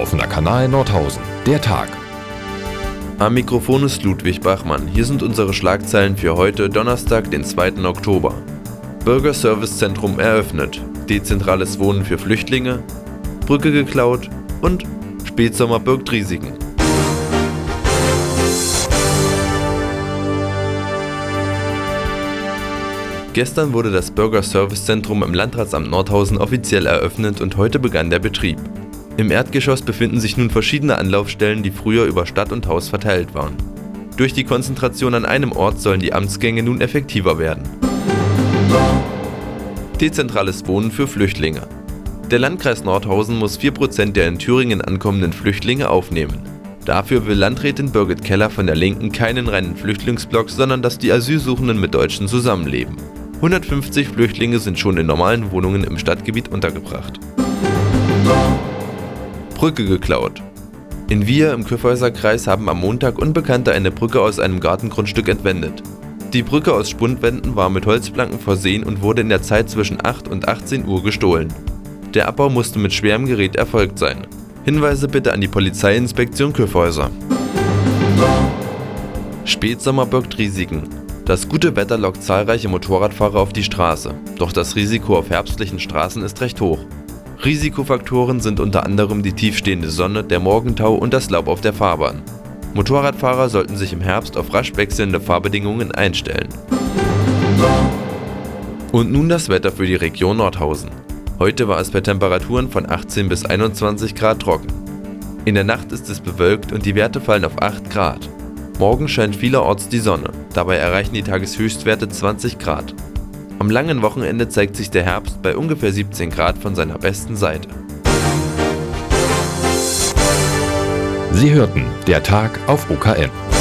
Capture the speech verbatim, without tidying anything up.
Offener Kanal Nordhausen, der Tag. Am Mikrofon ist Ludwig Bachmann. Hier sind unsere Schlagzeilen für heute, Donnerstag, den zweiten Oktober. Bürgerservicezentrum eröffnet, dezentrales Wohnen für Flüchtlinge, Brücke geklaut und Spätsommer birgt Risiken. Gestern wurde das Bürgerservicezentrum im Landratsamt Nordhausen offiziell eröffnet und heute begann der Betrieb. Im Erdgeschoss befinden sich nun verschiedene Anlaufstellen, die früher über Stadt und Haus verteilt waren. Durch die Konzentration an einem Ort sollen die Amtsgänge nun effektiver werden. Dezentrales Wohnen für Flüchtlinge. Der Landkreis Nordhausen muss vier Prozent der in Thüringen ankommenden Flüchtlinge aufnehmen. Dafür will Landrätin Birgit Keller von der Linken keinen reinen Flüchtlingsblock, sondern dass die Asylsuchenden mit Deutschen zusammenleben. hundertfünfzig Flüchtlinge sind schon in normalen Wohnungen im Stadtgebiet untergebracht. Brücke geklaut. In Wier im Kyffhäuserkreis haben am Montag Unbekannte eine Brücke aus einem Gartengrundstück entwendet. Die Brücke aus Spundwänden war mit Holzplanken versehen und wurde in der Zeit zwischen acht und achtzehn Uhr gestohlen. Der Abbau musste mit schwerem Gerät erfolgt sein. Hinweise bitte an die Polizeiinspektion Kyffhäuser. Spätsommer birgt Risiken. Das gute Wetter lockt zahlreiche Motorradfahrer auf die Straße, doch das Risiko auf herbstlichen Straßen ist recht hoch. Risikofaktoren sind unter anderem die tiefstehende Sonne, der Morgentau und das Laub auf der Fahrbahn. Motorradfahrer sollten sich im Herbst auf rasch wechselnde Fahrbedingungen einstellen. Und nun das Wetter für die Region Nordhausen. Heute war es bei Temperaturen von achtzehn bis einundzwanzig Grad trocken. In der Nacht ist es bewölkt und die Werte fallen auf acht Grad. Morgen scheint vielerorts die Sonne, dabei erreichen die Tageshöchstwerte zwanzig Grad. Am langen Wochenende zeigt sich der Herbst bei ungefähr siebzehn Grad von seiner besten Seite. Sie hörten der Tag auf O K N.